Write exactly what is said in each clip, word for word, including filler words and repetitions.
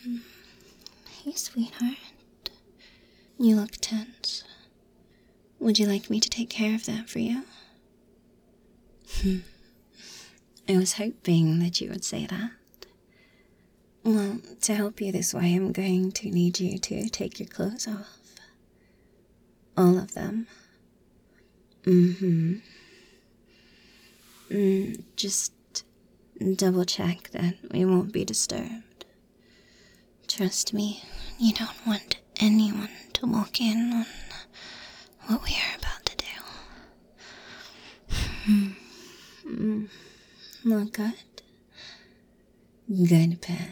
Hey, sweetheart. You look tense. Would you like me to take care of that for you? I was hoping that you would say that. Well, to help you this way, I'm going to need you to take your clothes off. All of them. Mm-hmm. Mm, just double check that we won't be disturbed. Trust me, you don't want anyone to walk in on what we are about to do. Mm, look good? Good, pet.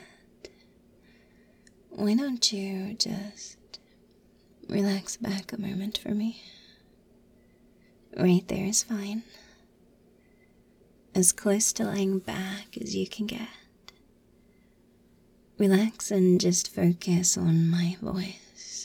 Why don't you just relax back a moment for me? Right there is fine. As close to lying back as you can get. Relax and just focus on my voice.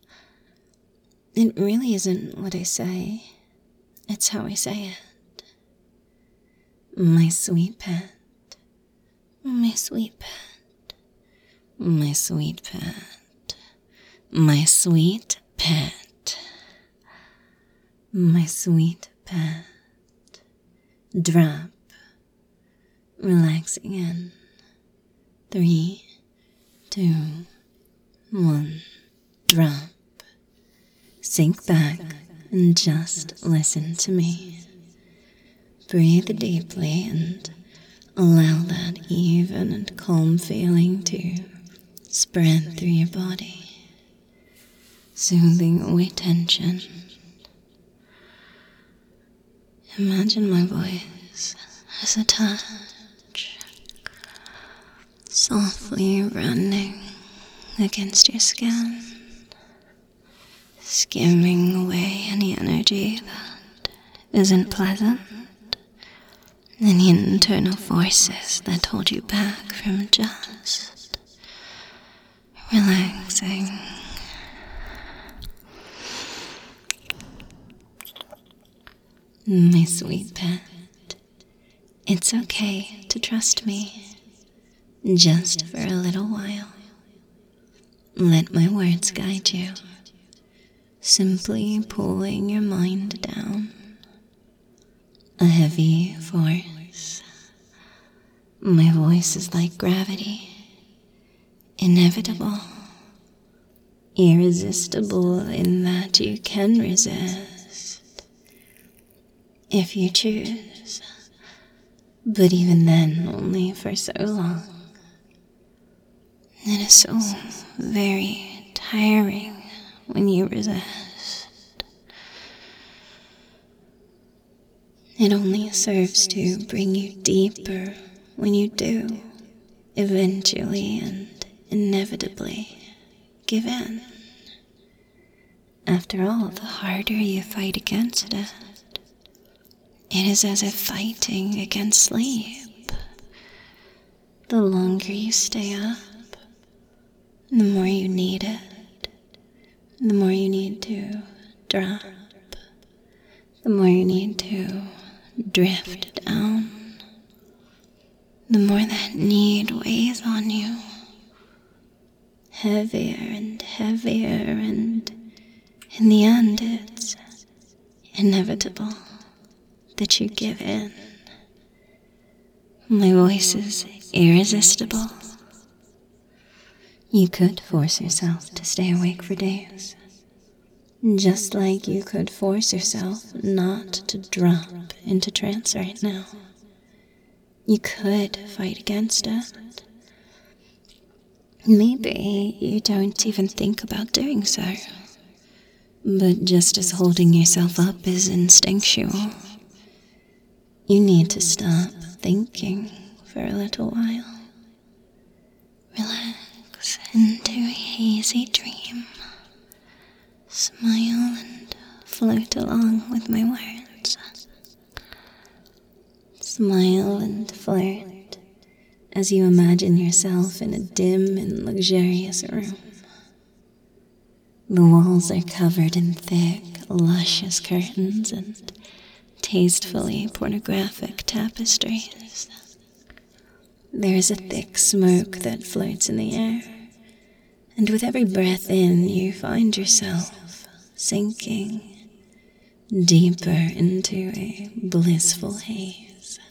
It really isn't what I say, it's how I say it. My sweet pet. My sweet pet. My sweet pet. My sweet pet. My sweet pet. Drop. Relaxing in. Three, two, one. Drop. Sink back and just listen to me. Breathe deeply and allow that even and calm feeling to spread through your body, soothing away tension. Imagine my voice as a touch, softly running against your skin, skimming away any energy that isn't pleasant, any internal forces that hold you back from just relaxing. My sweet pet, it's okay to trust me, just for a little while. Let my words guide you, simply pulling your mind down. A heavy force. My voice is like gravity, inevitable, irresistible in that you can resist if you choose, but even then only for so long. It is so very tiring when you resist. It only serves to bring you deeper when you do, eventually and inevitably, give in. After all, the harder you fight against it, it is as if fighting against sleep. The longer you stay up, the more you need it, the more you need to drop, the more you need to drift down, the more that need weighs on you, heavier and heavier, and in the end it's inevitable that you give in. My voice is irresistible. You could force yourself to stay awake for days, just like you could force yourself not to drop into trance right now. You could fight against it. Maybe you don't even think about doing so, but just as holding yourself up is instinctual, you need to stop thinking for a little while. Relax into a hazy dream. Smile and float along with my words. Smile and flirt as you imagine yourself in a dim and luxurious room. The walls are covered in thick, luscious curtains and tastefully pornographic tapestries. There is a thick smoke that floats in the air, And with every breath in, you find yourself sinking deeper into a blissful haze.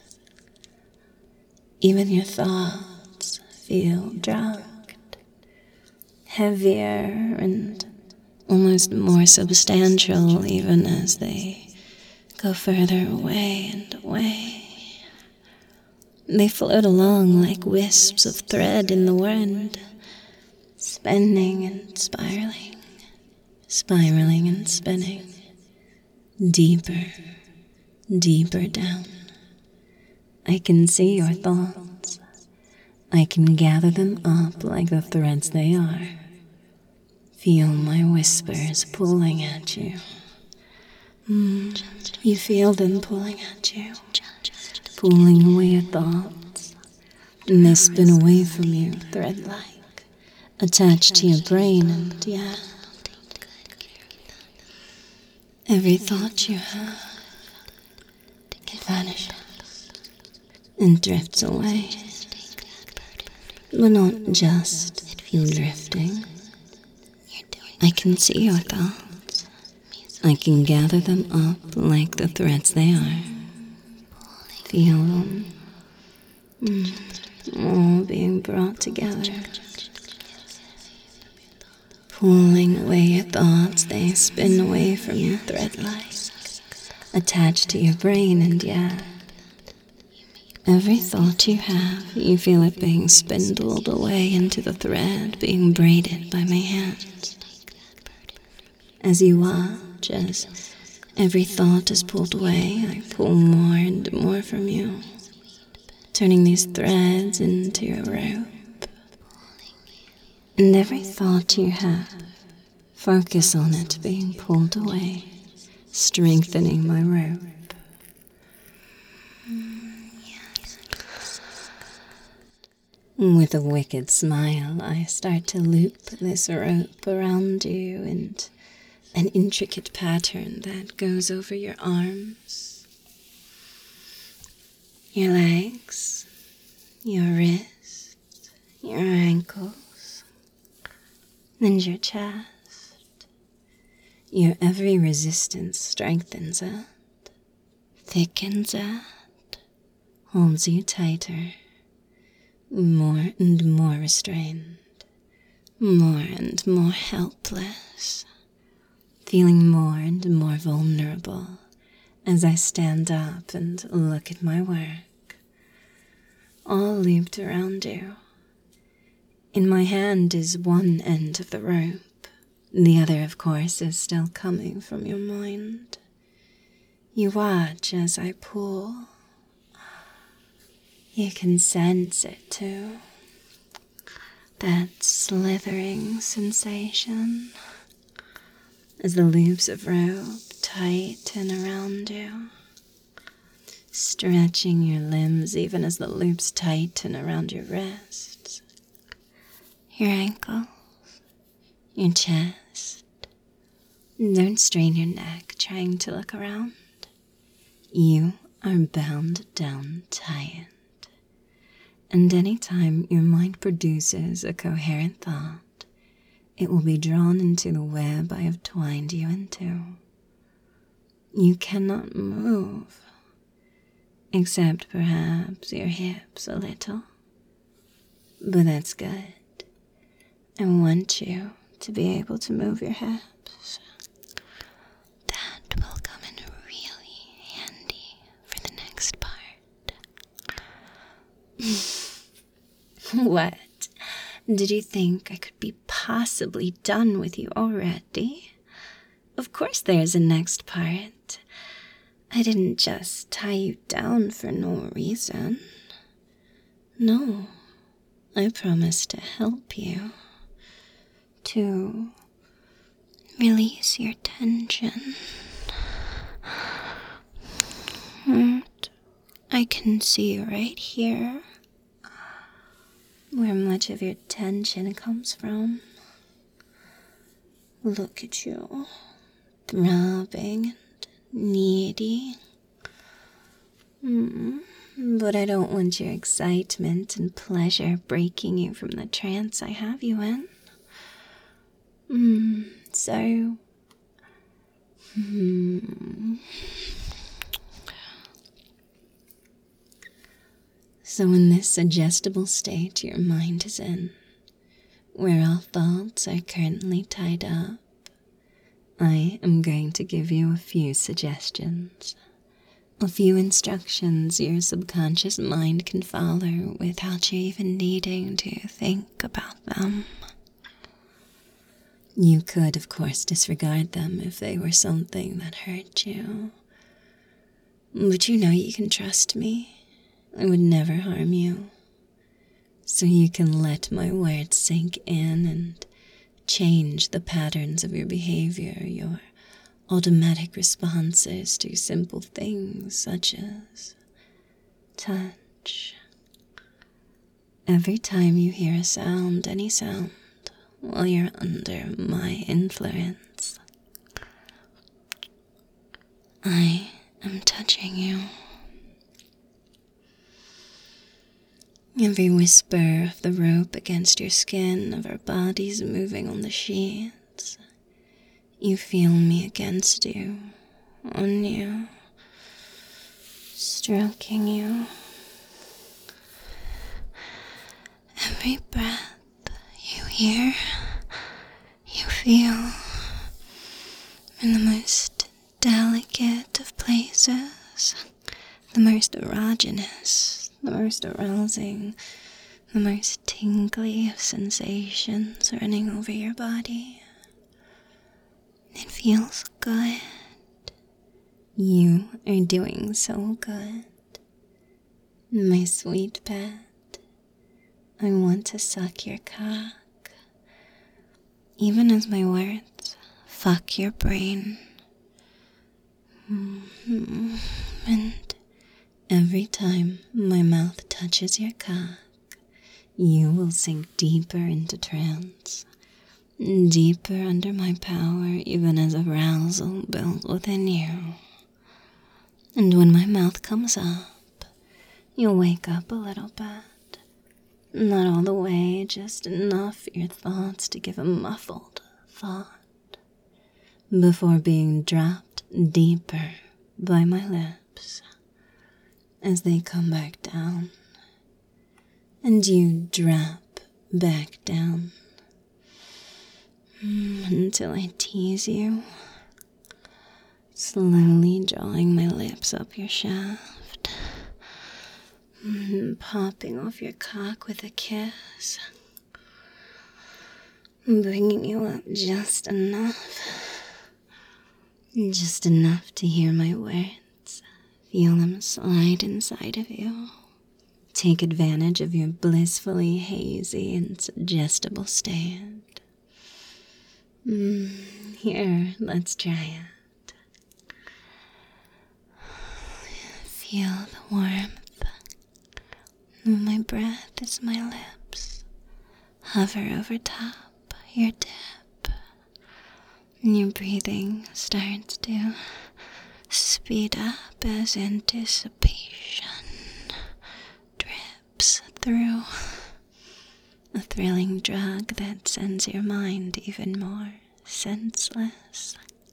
Even your thoughts feel drugged, heavier and almost more substantial even as they go further away and away. They float along like wisps of thread in the wind, spinning and spiraling, spiraling and spinning, deeper, deeper down. I can see your thoughts. I can gather them up like the threads they are. Feel my whispers pulling at you. Mm, you feel them pulling at you, pulling away your thoughts, and they spin away from you thread-like, attached to your brain, and yeah, every thought you have, it vanishes and drifts away, but not just drifting. I can see your thoughts. I can gather them up like the threads they are. Feel them, mm, all being brought together. Pulling away your thoughts, they spin away from you thread-like, attached to your brain, and yeah, every thought you have, you feel it being spindled away into the thread being braided by my hands. As you watch, as every thought is pulled away, I pull more and more from you, turning these threads into a rope. And every thought you have, focus on it being pulled away, strengthening my rope. With a wicked smile, I start to loop this rope around you and an intricate pattern that goes over your arms, your legs, your wrists, your ankles, and your chest. Your every resistance strengthens it, thickens it, holds you tighter, more and more restrained, more and more helpless, feeling more and more vulnerable as I stand up and look at my work, all looped around you. In my hand is one end of the rope. The other, of course, is still coming from your mind. You watch as I pull. You can sense it too. That slithering sensation as the loops of rope tighten around you, stretching your limbs even as the loops tighten around your wrists, your ankles, your chest. Don't strain your neck trying to look around. You are bound down tight. And anytime your mind produces a coherent thought, it will be drawn into the web I have twined you into. You cannot move, except perhaps your hips a little. But that's good. I want you to be able to move your hips. That will come in really handy for the next part. What? Did you think I could be possibly done with you already? Of course there's a next part. I didn't just tie you down for no reason. No, I promised to help you. To release your tension. And I can see right here where much of your tension comes from. Look at you, throbbing and needy. Mm, but I don't want your excitement and pleasure breaking you from the trance I have you in. Hmm, so... Hmm... So in this suggestible state your mind is in, where all thoughts are currently tied up, I am going to give you a few suggestions. A few instructions your subconscious mind can follow without you even needing to think about them. You could, of course, disregard them if they were something that hurt you. But you know you can trust me. I would never harm you. So you can let my words sink in and change the patterns of your behavior, your automatic responses to simple things such as touch. Every time you hear a sound, any sound, while you're under my influence, I am touching you. Every whisper of the rope against your skin, of our bodies moving on the sheets, you feel me against you, on you, stroking you. Every breath you hear, you feel in the most delicate of places, the most erogenous, the most arousing, the most tingly of sensations running over your body. It feels good. You are doing so good. My sweet pet, I want to suck your cock. Even as my words fuck your brain. Mm-hmm. And every time my mouth touches your cock, you will sink deeper into trance. Deeper under my power, even as arousal builds within you. And when my mouth comes up, you'll wake up a little bit. Not all the way, just enough for your thoughts to give a muffled thought, before being dropped deeper by my lips as they come back down. And you drop back down. Until I tease you, slowly drawing my lips up your shaft, popping off your cock with a kiss, bringing you up just enough, just enough to hear my words, feel them slide inside of you. Take advantage of your blissfully hazy and suggestible state. Mm, here, let's try it. Feel the warmth of my breath as my lips hover over top your tip. And your breathing starts to speed up as anticipation drips through. A thrilling drug that sends your mind even more senseless.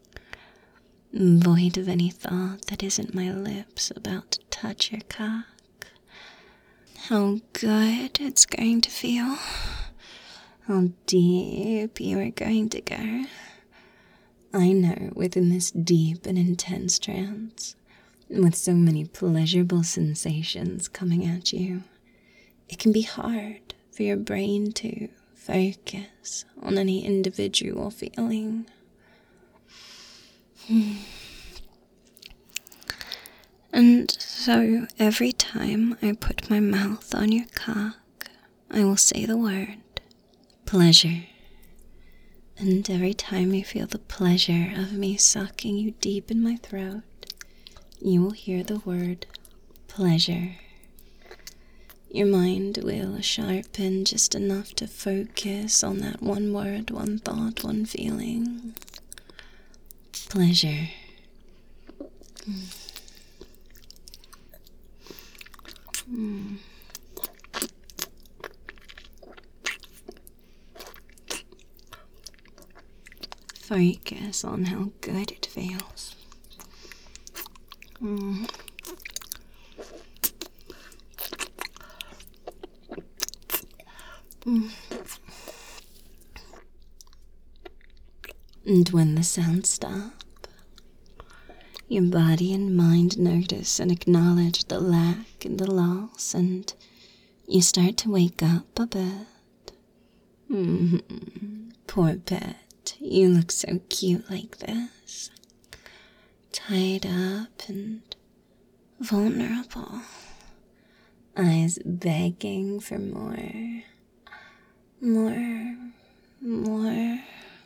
Void of any thought that isn't my lips about to touch your cock. How good it's going to feel. How deep you are going to go. I know within this deep and intense trance, with so many pleasurable sensations coming at you, it can be hard for your brain to focus on any individual feeling. Hmm. And so every time I put my mouth on your cock, I will say the word pleasure. And every time you feel the pleasure of me sucking you deep in my throat, you will hear the word pleasure. Your mind will sharpen just enough to focus on that one word, one thought, one feeling. Pleasure. Mm. Mm. Focus on how good it feels. Mm. Mm. And when the sounds stop, your body and mind notice and acknowledge the lack and the loss, and you start to wake up a bit. Mm-hmm. Poor pet, you look so cute like this. Tied up and vulnerable. Eyes begging for more. More. More.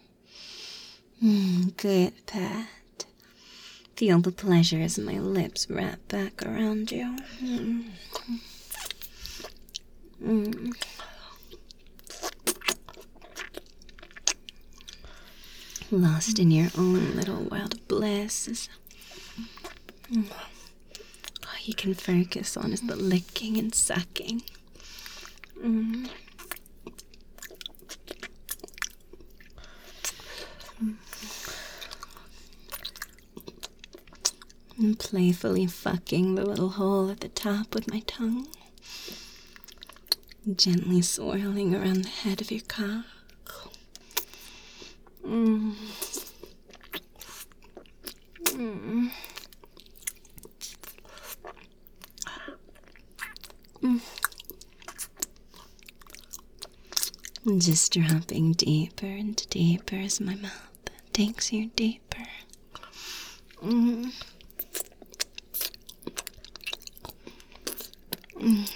Mm, good pet. Feel the pleasure as my lips wrap back around you. Mm. Mm. Lost in your own little world of bliss. Mm. All you can focus on is the licking and sucking. Mm. And playfully fucking the little hole at the top with my tongue. Gently swirling around the head of your cock. Mm. Mm. Mm. Just dropping deeper and deeper as my mouth takes you deeper. Mm. Mm.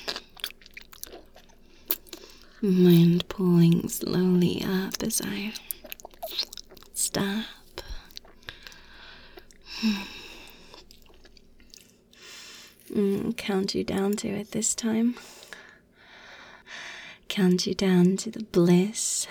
Mind pulling slowly up as I stop. Mm. Count you down to it this time. Count you down to the bliss.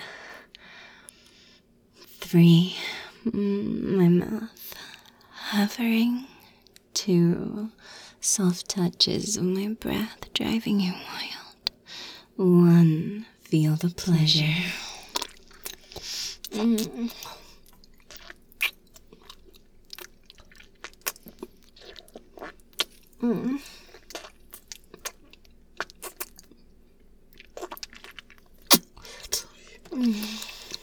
Three. Mm. My mouth hovering. Two. Soft touches of my breath driving you wild. One. Feel the pleasure. Mm. Mm. Mm.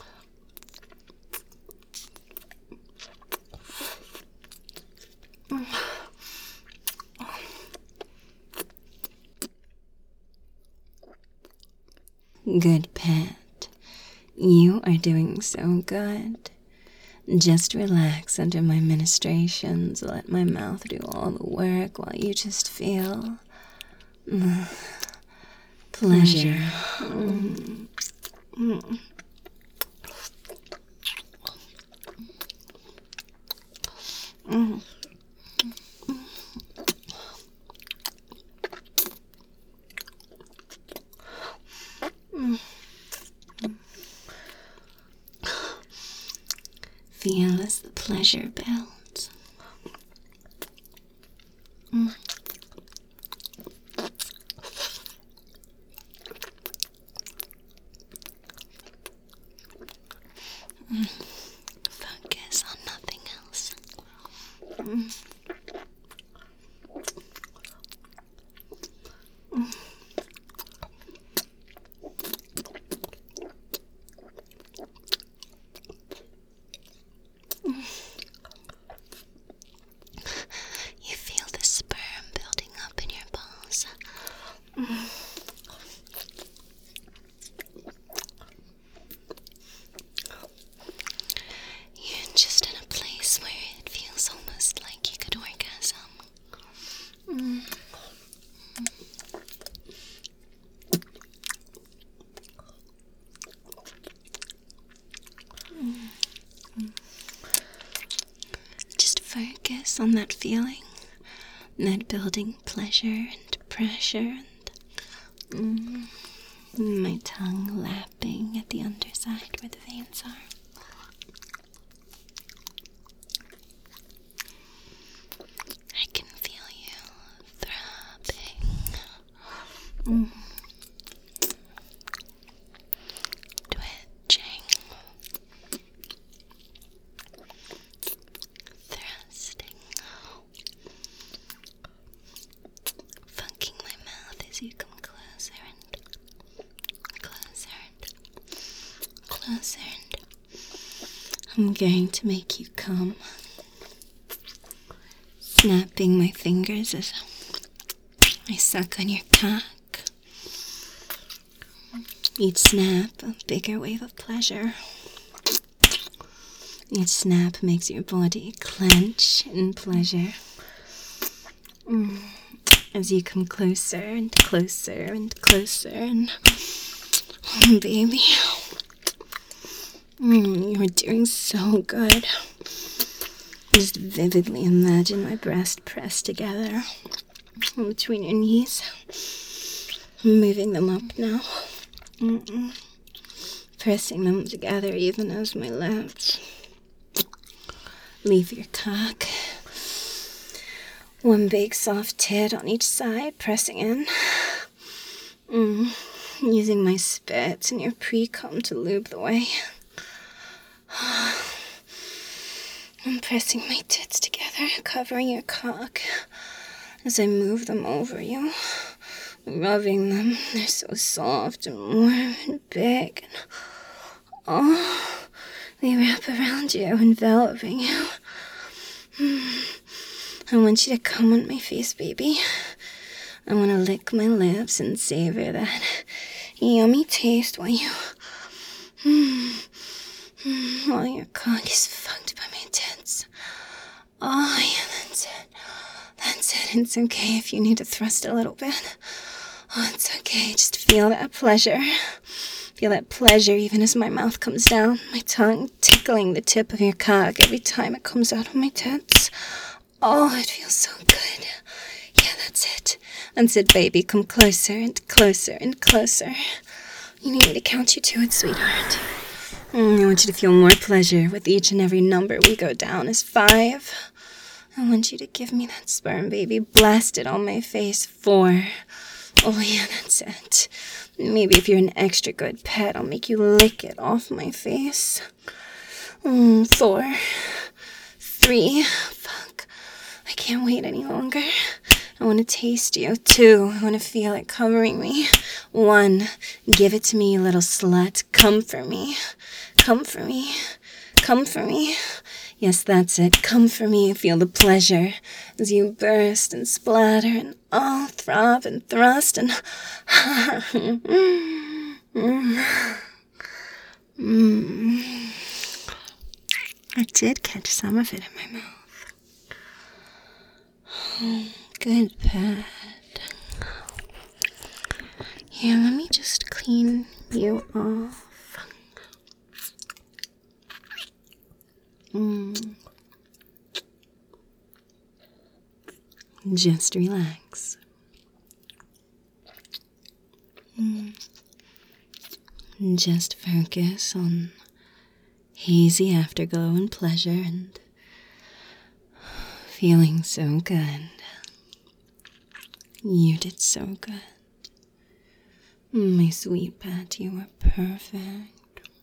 Good pet. You are doing so good. Just relax under my ministrations. Let my mouth do all the work while you just feel mm, pleasure. Mm. Mm. Mm. Mm. Feel as the pleasure builds. Mm. Mm. Focus on nothing else. Mm. Mm. You feel the sperm building up in your balls. Mm. You're just in a place where it feels almost like you could orgasm. Mm. Mm. Just focus on that feeling, that building pleasure and pressure, and mm, my tongue lapping at the underside where the veins are. I can feel you throbbing. Mm. Twitching. closer. I'm going to make you come. Snapping my fingers as I suck on your cock. Each snap, a bigger wave of pleasure. Each snap makes your body clench in pleasure. Mm. As you come closer and closer and closer and... Oh, baby. Mm, you're doing so good. Just vividly imagine my breast pressed together between your knees. I'm moving them up now. Mm-mm. Pressing them together even as my lips leave your cock. One big soft tit on each side, pressing in. Mm. Using my spit and your pre-cum to lube the way. I'm pressing my tits together, covering your cock as I move them over you, rubbing them. They're so soft and warm and big. And, oh, they wrap around you, enveloping you. I want you to come on my face, baby. I want to lick my lips and savor that yummy taste while you... while your cock is fucked by my tits. Oh, yeah, that's it. That's it. It's okay if you need to thrust a little bit. Oh, it's okay. Just feel that pleasure. Feel that pleasure even as my mouth comes down, my tongue tickling the tip of your cock every time it comes out of my tits. Oh, it feels so good. Yeah, that's it. That's it, baby. Come closer and closer and closer. You need me to count you to it, sweetheart. Mm, I want you to feel more pleasure with each and every number we go down as five. I want you to give me that sperm, baby. Blast it on my face. Four. Oh, yeah, that's it. Maybe if you're an extra good pet, I'll make you lick it off my face. Mm, four. Three. Fuck. I can't wait any longer. I want to taste you. Two. I want to feel it covering me. One. Give it to me, you little slut. Come for me. Come for me. Come for me. Yes, that's it. Come for me and feel the pleasure as you burst and splatter and all throb and thrust and... mm. Mm. I did catch some of it in my mouth. Oh, good pet. Here, let me just clean you off. Mm. Just relax. Mm. Just focus on hazy afterglow and pleasure and feeling so good. You did so good. My sweet pet, you were perfect.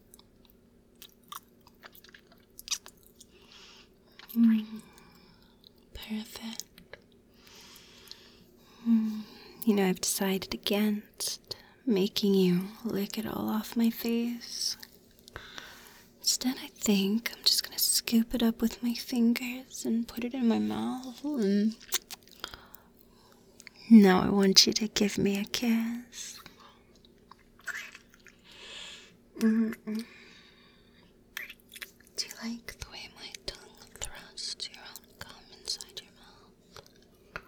Mm, perfect. Mm, you know, I've decided against making you lick it all off my face. Instead, I think I'm just gonna scoop it up with my fingers and put it in my mouth. And now I want you to give me a kiss. Mm-mm. Do you like the way my tongue thrusts your own gum inside your mouth?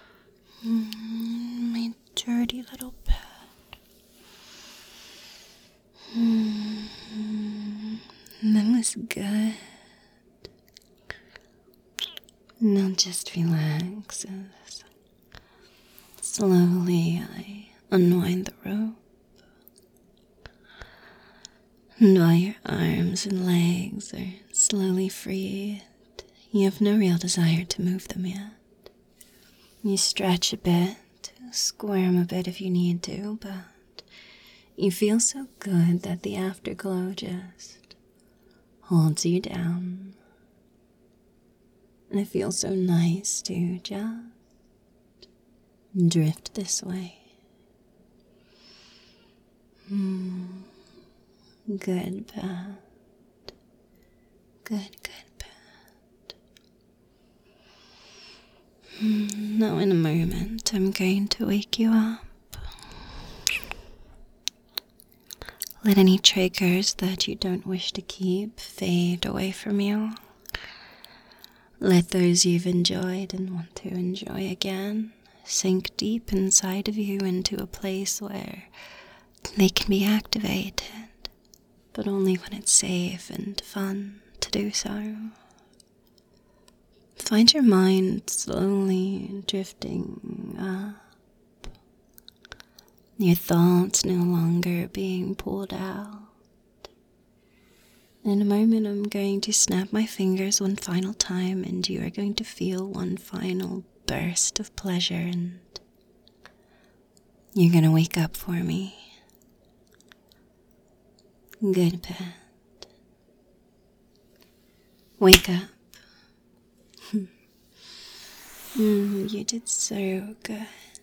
Mm, my dirty little pet. Mm, that was good. Now just relax as slowly I unwind the rope. And while your arms and legs are slowly freed, you have no real desire to move them yet. You stretch a bit, squirm a bit if you need to, but you feel so good that the afterglow just holds you down. And it feels so nice to just drift this way. Mm. Good, Pat. Good, good, Pat. Now, in a moment, I'm going to wake you up. Let any triggers that you don't wish to keep fade away from you. Let those you've enjoyed and want to enjoy again sink deep inside of you into a place where they can be activated, but only when it's safe and fun to do so. Find your mind slowly drifting up. Your thoughts no longer being pulled out. In a moment, I'm going to snap my fingers one final time, and you are going to feel one final burst of pleasure, and you're going to wake up for me. Good, Pat. Wake up. mm, you did so good.